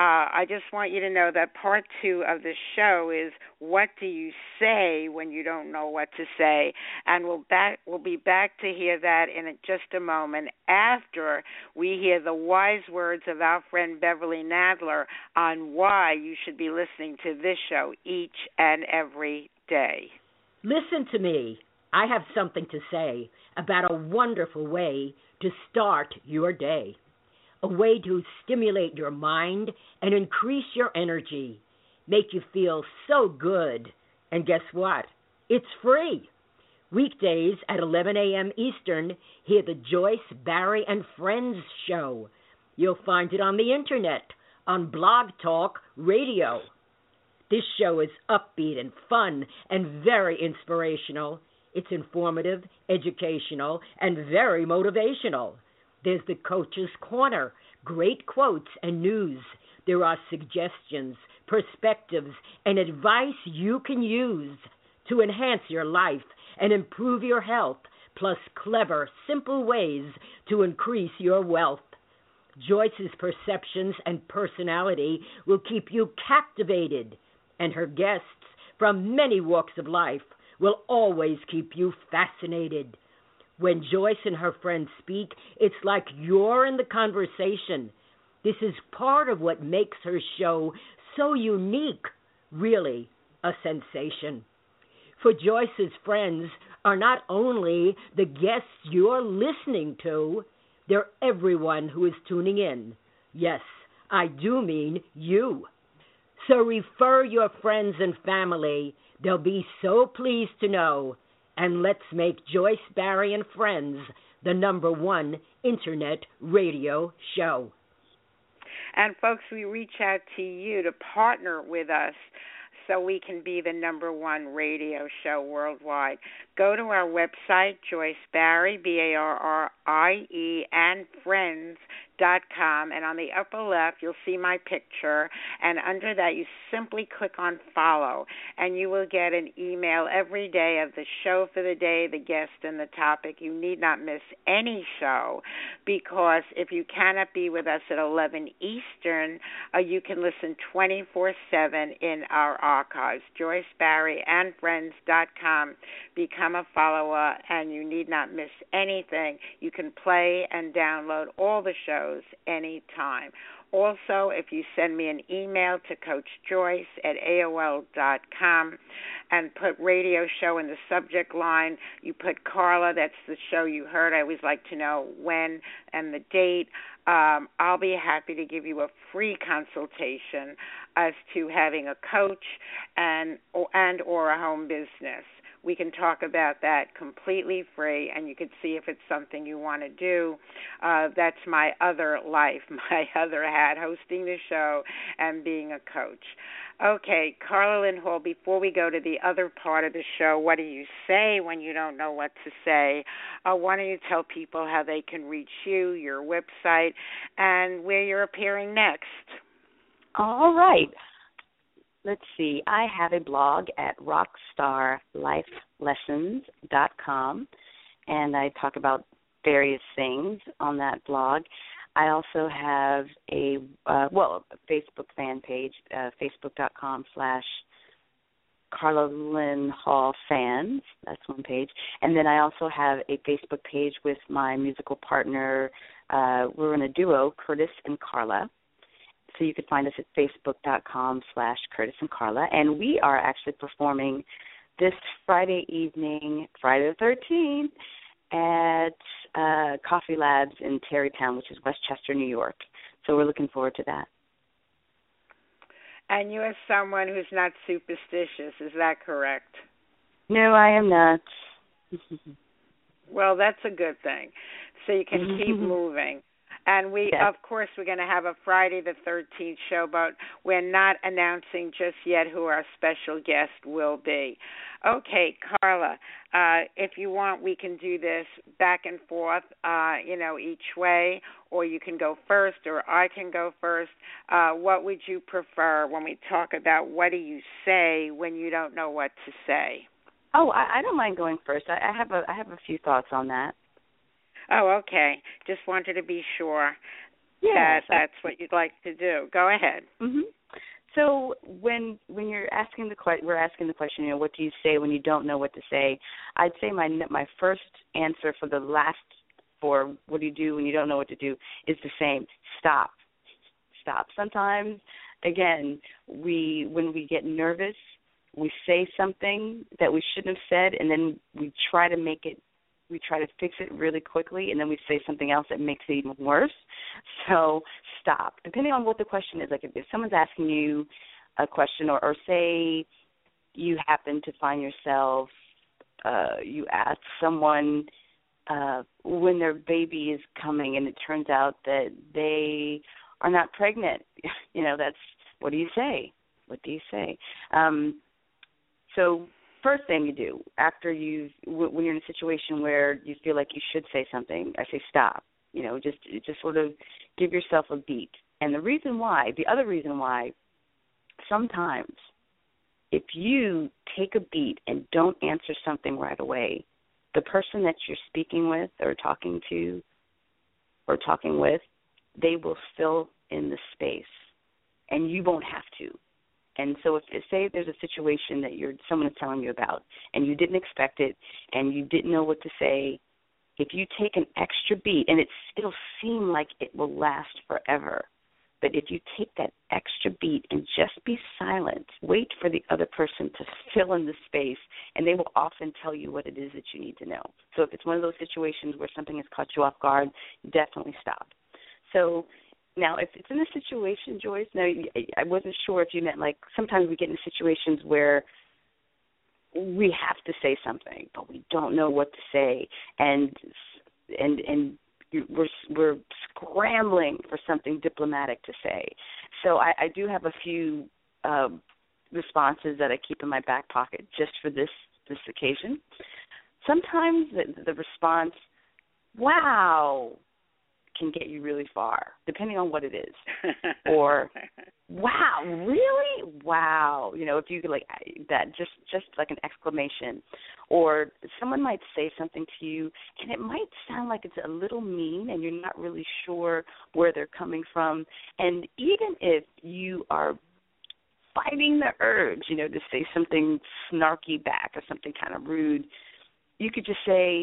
I just want you to know that part 2 of the show is what do you say when you don't know what to say, and we'll be back to hear that in just a moment after we hear the wise words of our friend Beverly Nadler on why you should be listening to this show each and every day. Listen to me. I have something to say about a wonderful way to start your day. A way to stimulate your mind and increase your energy, make you feel so good. And guess what? It's free. Weekdays at 11 a.m. Eastern, hear the Joyce, Barry, and Friends show. You'll find it on the internet, on Blog Talk Radio. This show is upbeat and fun and very inspirational. It's informative, educational, and very motivational. There's the Coach's Corner, great quotes and news. There are suggestions, perspectives, and advice you can use to enhance your life and improve your health, plus clever, simple ways to increase your wealth. Joyce's perceptions and personality will keep you captivated, and her guests from many walks of life will always keep you fascinated. When Joyce and her friends speak, it's like you're in the conversation. This is part of what makes her show so unique, really a sensation. For Joyce's friends are not only the guests you're listening to, they're everyone who is tuning in. Yes, I do mean you. So refer your friends and family. They'll be so pleased to know. And let's make Joyce, Barry, and Friends the #1 internet radio show. And folks, we reach out to you to partner with us so we can be the #1 radio show worldwide. Go to our website, Joyce Barry, Barrie, and Friends.com, and on the upper left you'll see my picture, and under that you simply click on follow, and you will get an email every day of the show for the day, the guest, and the topic. You need not miss any show, because if you cannot be with us at 11 Eastern, you can listen 24/7 in our archives. Joyce Barry and Friends.com. Become a follower, and you need not miss anything. You can play and download all the shows anytime. Also, if you send me an email to Coach Joyce at AOL.com and put radio show in the subject line, you put Carla, that's the show you heard. I always like to know when and the date. I'll be happy to give you a free consultation as to having a coach and or a home business. We can talk about that completely free, and you can see if it's something you want to do. That's my other life, my other hat, hosting the show and being a coach. Okay, Carla Lynn Hall, before we go to the other part of the show, what do you say when you don't know what to say? Why don't you tell people how they can reach you, your website, and where you're appearing next? All right. Let's see. I have a blog at rockstarlifelessons.com, and I talk about various things on that blog. I also have a Facebook fan page, facebook.com/Carla Lynn Hall Fans. That's one page. And then I also have a Facebook page with my musical partner. We're in a duo, Curtis and Carla. So you can find us at facebook.com/Curtis and Carla. And we are actually performing this Friday evening, Friday the 13th, at Coffee Labs in Tarrytown, which is Westchester, New York. So we're looking forward to that. And you're someone who's not superstitious, is that correct? No, I am not. Well, that's a good thing. So you can keep moving. And of course, we're going to have a Friday the 13th show, but we're not announcing just yet who our special guest will be. Okay, Carla, if you want, we can do this back and forth, each way, or you can go first, or I can go first. What would you prefer when we talk about what do you say when you don't know what to say? Oh, I don't mind going first. I have a few thoughts on that. Oh, okay. Just wanted to be sure. that's what you'd like to do. Go ahead. Mm-hmm. So when you're asking we're asking the question, what do you say when you don't know what to say? I'd say my first answer for what do you do when you don't know what to do is the same. Stop. Sometimes, again, when we get nervous, we say something that we shouldn't have said, and then we try to fix it really quickly, and then we say something else that makes it even worse. So stop. Depending on what the question is, like if someone's asking you a question, or say you happen to find yourself, you ask someone when their baby is coming, and it turns out that they are not pregnant, that's, what do you say? What do you say? So first thing you do after when you're in a situation where you feel like you should say something, I say stop. Just sort of give yourself a beat. And the other reason why, sometimes if you take a beat and don't answer something right away, the person that you're speaking with or talking to or talking with, they will fill in the space, and you won't have to. And so say there's a situation that someone is telling you about, and you didn't expect it, and you didn't know what to say, if you take an extra beat, and it'll seem like it will last forever, but if you take that extra beat and just be silent, wait for the other person to fill in the space, and they will often tell you what it is that you need to know. So if it's one of those situations where something has caught you off guard, definitely stop. So now, if it's in a situation, Joyce, now I wasn't sure if you meant like sometimes we get in situations where we have to say something, but we don't know what to say, and we're scrambling for something diplomatic to say. So I do have a few responses that I keep in my back pocket just for this occasion. Sometimes the response, wow, can get you really far, depending on what it is. Or, wow, really? Wow. If you could like that, just like an exclamation. Or someone might say something to you, and it might sound like it's a little mean, and you're not really sure where they're coming from. And even if you are fighting the urge, to say something snarky back or something kind of rude, you could just say,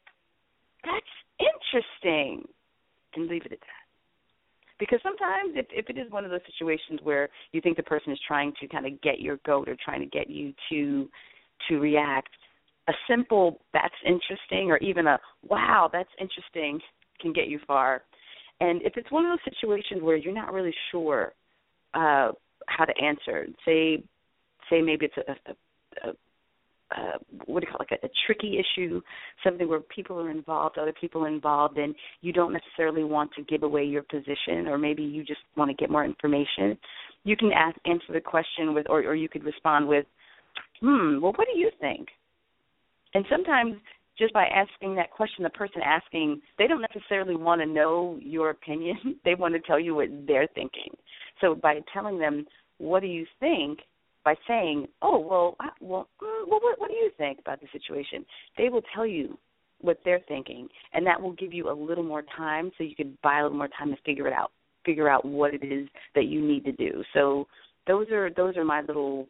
that's interesting, and leave it at that. Because sometimes if it is one of those situations where you think the person is trying to kind of get your goat or trying to get you to react, a simple that's interesting or even a wow, that's interesting can get you far. And if it's one of those situations where you're not really sure how to answer, say maybe it's a what do you call it, like a tricky issue, something where other people are involved, and you don't necessarily want to give away your position, or maybe you just want to get more information, you can answer the question with, or you could respond with, well, what do you think? And sometimes just by asking that question, the person asking, they don't necessarily want to know your opinion. They want to tell you what they're thinking. So by telling them, what do you think, by saying, what do you think about the situation? They will tell you what they're thinking, and that will give you a little more time, so you can buy a little more time to figure out what it is that you need to do. So those are my little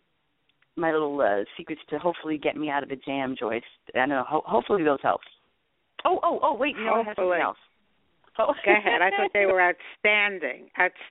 secrets to hopefully get me out of a jam, Joyce. I know. Hopefully those help. Wait, no, I have something else. Go ahead. I thought they were outstanding.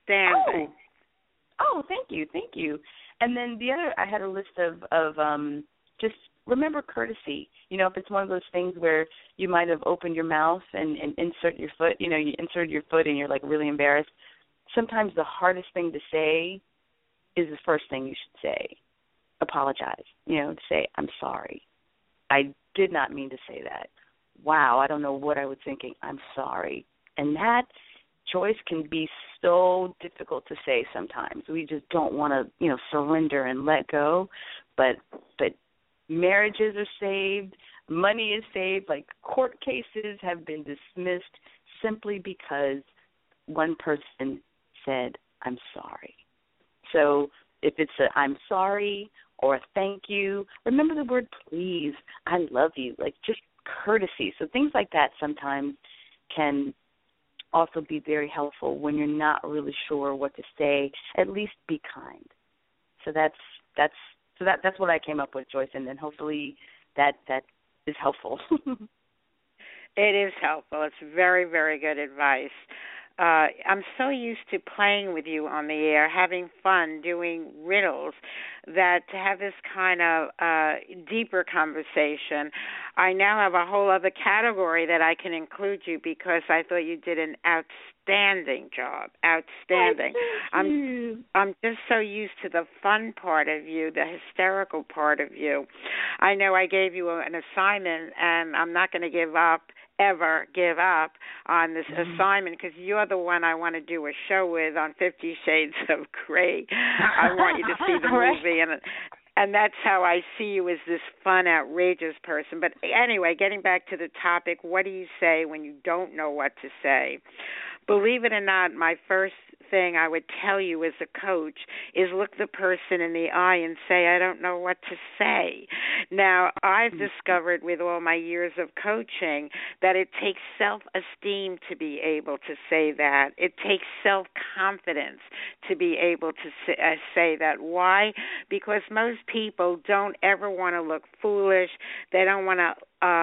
Oh, thank you. And then the other, I had a list of just remember courtesy. If it's one of those things where you might have opened your mouth and insert your foot, you insert your foot and you're like really embarrassed. Sometimes the hardest thing to say is the first thing you should say. Apologize. To say, I'm sorry. I did not mean to say that. Wow, I don't know what I was thinking. I'm sorry. And that choice can be so difficult to say sometimes. We just don't want to, surrender and let go. But marriages are saved, money is saved. Like court cases have been dismissed simply because one person said, I'm sorry. So if it's a I'm sorry or a thank you, remember the word please, I love you, like just courtesy. So things like that sometimes can also be very helpful when you're not really sure what to say. At least be kind. So that's what I came up with, Joyce, and then hopefully that is helpful. It is helpful. It's very, very good advice. I'm so used to playing with you on the air, having fun, doing riddles, that to have this kind of deeper conversation, I now have a whole other category that I can include you because I thought you did an outstanding job. Outstanding. I'm just so used to the fun part of you, the hysterical part of you. I know I gave you an assignment, and I'm not going to ever give up on this assignment because you're the one I want to do a show with on 50 Shades of Grey. I want you to see the movie, and that's how I see you, as this fun, outrageous person. But anyway, getting back to the topic, what do you say when you don't know what to say? Believe it or not, my first thing I would tell you as a coach is look the person in the eye and say, I don't know what to say. Now, I've discovered with all my years of coaching that it takes self-esteem to be able to say that. It takes self-confidence to be able to say that. Why? Because most people don't ever want to look foolish. They don't want to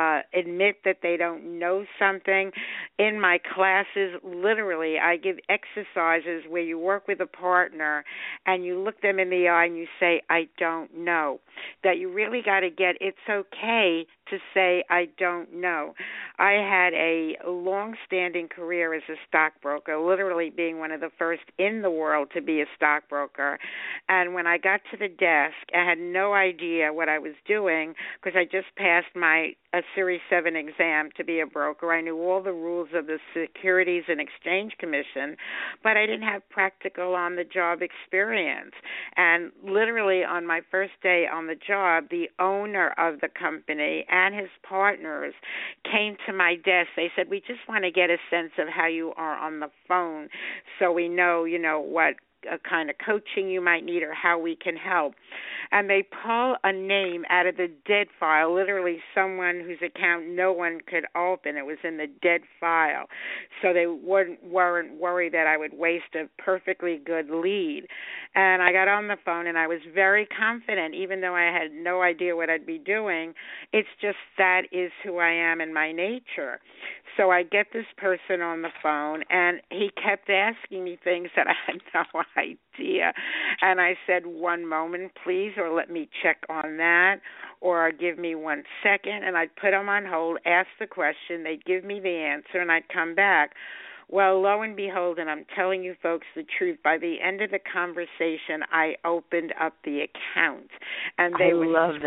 admit that they don't know something. In my classes, literally, I give exercises where you work with a partner and you look them in the eye and you say, I don't know. That you really got to get, it's okay to say, I don't know. I had a long-standing career as a stockbroker, literally being one of the first in the world to be a stockbroker. And when I got to the desk, I had no idea what I was doing because I just passed my Series 7 exam to be a broker. I knew all the rules of the Securities and Exchange Commission, but I didn't have practical on-the-job experience. And literally on my first day on the job, the owner of the company and his partners came to my desk. They said, we just want to get a sense of how you are on the phone so we know, what kind of coaching you might need or how we can help. And they pull a name out of the dead file, literally someone whose account no one could open. It was in the dead file. So they weren't worried that I would waste a perfectly good lead. And I got on the phone and I was very confident, even though I had no idea what I'd be doing. It's just that is who I am in my nature. So I get this person on the phone, and he kept asking me things that I had no idea. And I said, one moment, please, or let me check on that, or give me 1 second. And I'd put him on hold, ask the question, they'd give me the answer, and I'd come back. Well, lo and behold, and I'm telling you folks the truth, by the end of the conversation, I opened up the account, and they were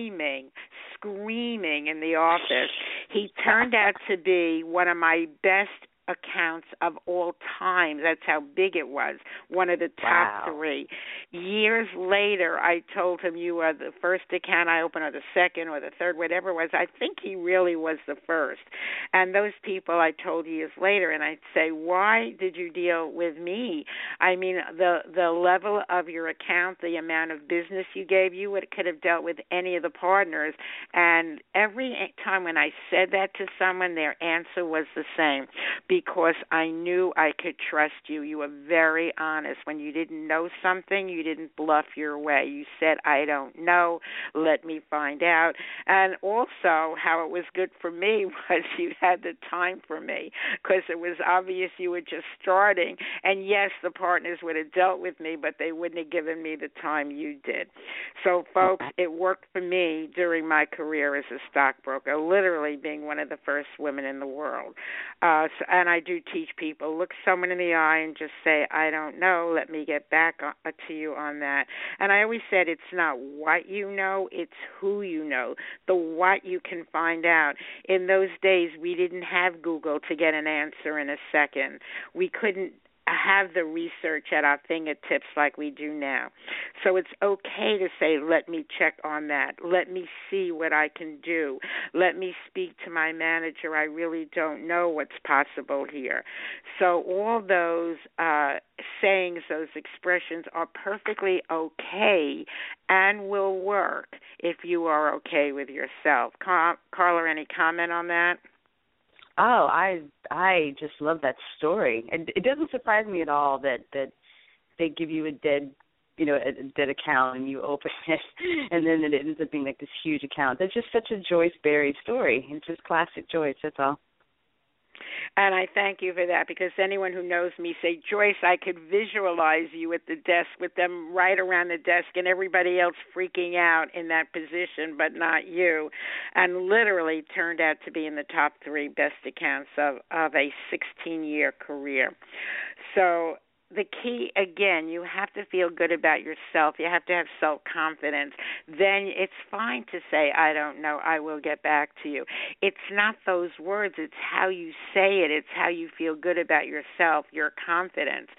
screaming in the office. He turned out to be one of my best accounts of all time. That's how big it was, one of the top three. Years later, I told him, you are the first account I opened, or the second, or the third, whatever it was. I think he really was the first. And those people I told years later, and I'd say, why did you deal with me? I mean, the level of your account, the amount of business you gave, you could have dealt with any of the partners. And every time when I said that to someone, their answer was the same. Because I knew I could trust you. You were very honest. When you didn't know something, you didn't bluff your way. You said, I don't know, let me find out. And also, how it was good for me was you had the time for me, because it was obvious you were just starting. And yes, the partners would have dealt with me, but they wouldn't have given me the time you did. So, folks, it worked for me during my career as a stockbroker, literally being one of the first women in the world. And I do teach people, look someone in the eye and just say, I don't know, let me get back to you on that. And I always said it's not what you know, it's who you know. The what you can find out. In those days, we didn't have Google to get an answer in a second. We couldn't have the research at our fingertips like we do now. So it's okay to say, let me check on that. Let me see what I can do. Let me speak to my manager. I really don't know what's possible here. So all those sayings, those expressions are perfectly okay and will work if you are okay with yourself. Carla, any comment on that? Oh, I just love that story. It doesn't surprise me at all that they give you a dead account and you open it and then it ends up being like this huge account. That's just such a Joyce Barry story. It's just classic Joyce, that's all. And I thank you for that, because anyone who knows me say, Joyce, I could visualize you at the desk with them right around the desk and everybody else freaking out in that position, but not you. And literally turned out to be in the top 3 best accounts of a 16-year career. So the key, again, you have to feel good about yourself. You have to have self-confidence. Then it's fine to say, I don't know, I will get back to you. It's not those words. It's how you say it. It's how you feel good about yourself, your confidence.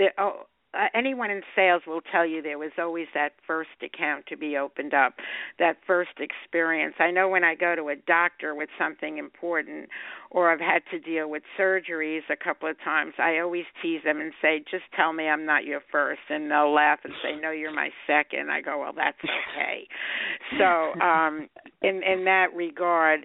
Anyone in sales will tell you there was always that first account to be opened up, that first experience. I know when I go to a doctor with something important, or I've had to deal with surgeries a couple of times, I always tease them and say, just tell me I'm not your first. And they'll laugh and say, no, you're my second. I go, well, that's okay. So in that regard,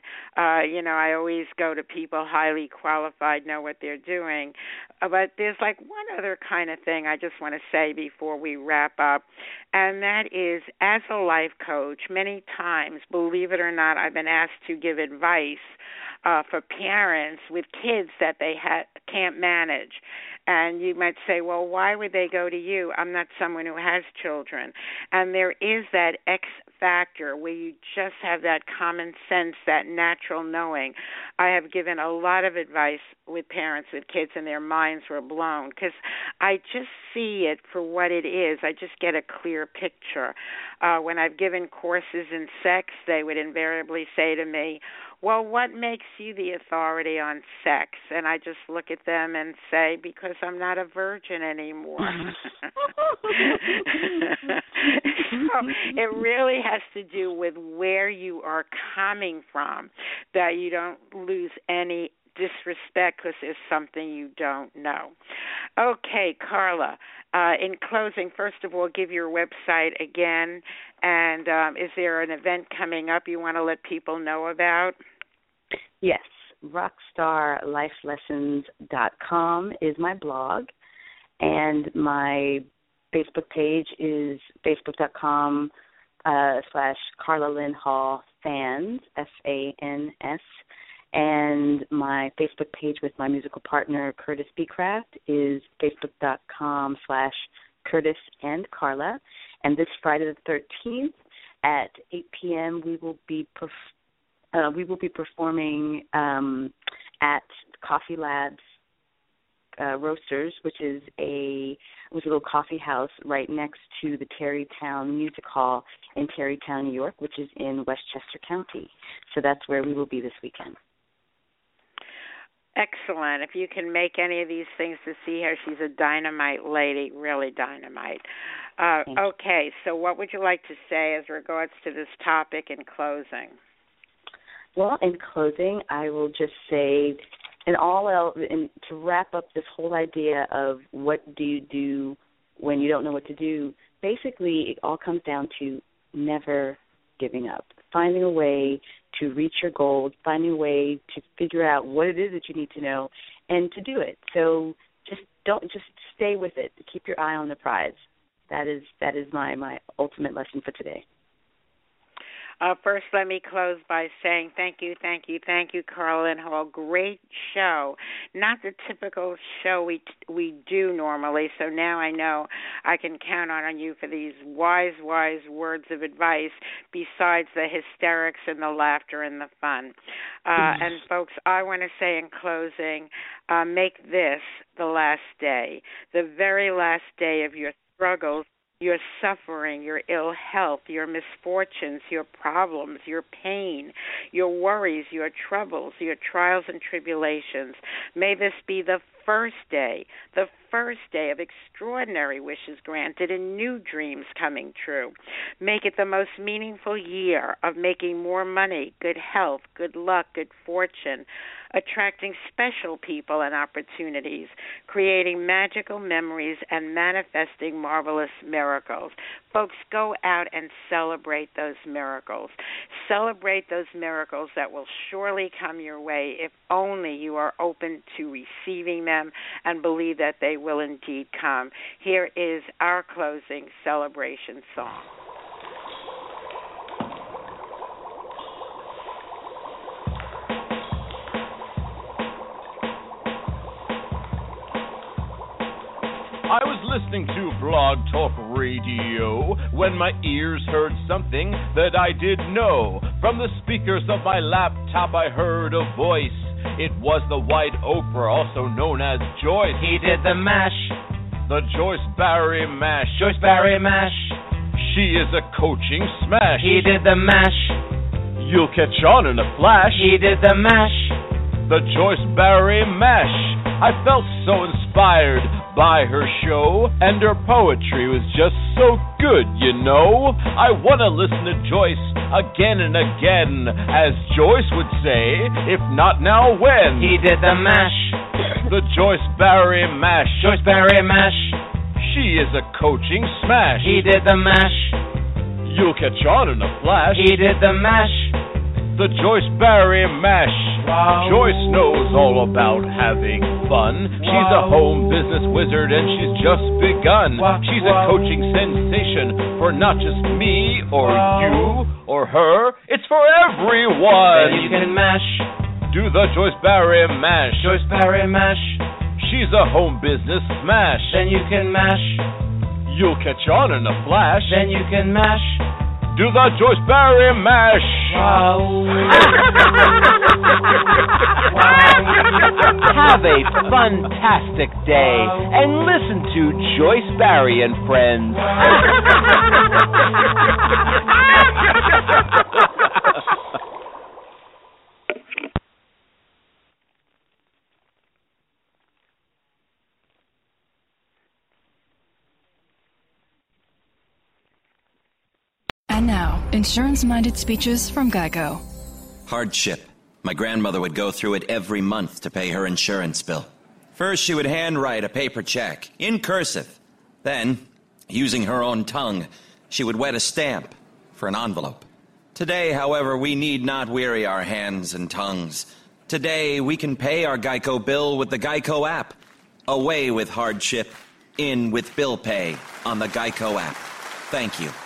I always go to people highly qualified, know what they're doing. But there's like one other kind of thing I just want to say before we wrap up, and that is, as a life coach, many times, believe it or not, I've been asked to give advice for parents with kids that they can't manage. And you might say, well, why would they go to you? I'm not someone who has children. And there is that X factor where you just have that common sense, that natural knowing. I have given a lot of advice with parents with kids, and their minds were blown, because I just see it for what it is. I just get a clear picture. When I've given courses in sex, they would invariably say to me, well, what makes you the authority on sex? And I just look at them and say, because I'm not a virgin anymore. So it really has to do with where you are coming from, that you don't lose any disrespect because there's something you don't know. Okay, Carla, in closing, first of all, give your website again, and is there an event coming up you want to let people know about? Yes, rockstarlifelessons.com is my blog, and my Facebook page is facebook.com /Carla Lynn Hall Fans, FANS. And my Facebook page with my musical partner, Curtis Beecraft, is facebook.com /Curtis and Carla. And this Friday the 13th at 8 p.m. we will be performing at Coffee Labs Roasters, which is a little coffee house right next to the Tarrytown Music Hall in Tarrytown, New York, which is in Westchester County. So that's where we will be this weekend. Excellent. If you can make any of these things to see her, she's a dynamite lady, really dynamite. Okay, so what would you like to say as regards to this topic in closing? Well, in closing, I will just say, and to wrap up this whole idea of what do you do when you don't know what to do, basically it all comes down to never giving up, finding a way to reach your goals, finding a way to figure out what it is that you need to know and to do it. So just stay with it. Keep your eye on the prize. That is my ultimate lesson for today. First, let me close by saying thank you, Carla Lynn Hall. Great show. Not the typical show we do normally, so now I know I can count on you for these wise words of advice besides the hysterics and the laughter and the fun. And, folks, I want to say in closing, make this the last day, the very last day of your struggles, your suffering, your ill health, your misfortunes, your problems, your pain, your worries, your troubles, your trials and tribulations. May this be the first day of extraordinary wishes granted and new dreams coming true. Make it the most meaningful year of making more money, good health, good luck, good fortune, attracting special people and opportunities, creating magical memories, and manifesting marvelous miracles. Folks, go out and celebrate those miracles. Celebrate those miracles that will surely come your way if only you are open to receiving them and believe that they will indeed come. Here is our closing celebration song. I was listening to Blog Talk Radio when my ears heard something that I didn't know. From the speakers of my laptop I heard a voice. It was the White Oprah, also known as Joyce. He did the mash. The Joyce Barry Mash. Joyce Barry Mash. She is a coaching smash. He did the mash. You'll catch on in a flash. He did the mash. The Joyce Barry Mash. I felt so inspired by her show, and her poetry was just so good, you know. I want to listen to Joyce again and again, as Joyce would say, if not now, when? He did the mash. The Joyce Barry Mash. Joyce Barry Mash. She is a coaching smash. He did the mash. You'll catch on in a flash. He did the mash. The Joyce Barry Mash. Wow. Joyce knows all about having fun. She's a home business wizard and she's just begun. She's a coaching sensation for not just me or you or her. It's for everyone. Then you can mash. Do the Joyce Barry Mash. Joyce Barry Mash. She's a home business smash. Then you can mash. You'll catch on in a flash. Then you can mash. Do the Joyce Barry Mash. Have a fantastic day and listen to Joyce Barry and Friends. And now, insurance-minded speeches from GEICO. Hardship. My grandmother would go through it every month to pay her insurance bill. First, she would handwrite a paper check, in cursive. Then, using her own tongue, she would wet a stamp for an envelope. Today, however, we need not weary our hands and tongues. Today, we can pay our GEICO bill with the GEICO app. Away with hardship, in with bill pay on the GEICO app. Thank you.